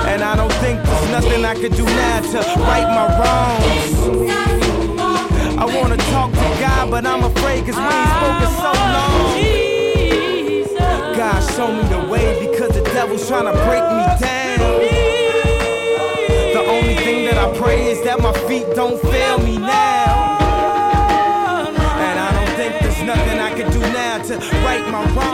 And I don't think there's nothing I could do now to right my wrongs. I wanna talk to God, but I'm afraid cause we ain't spoken so long. God, show me the way because the devil's trying to break me down. The only thing that I pray is that my feet don't fail me now. And I don't think there's nothing I can do now to right my wrongs.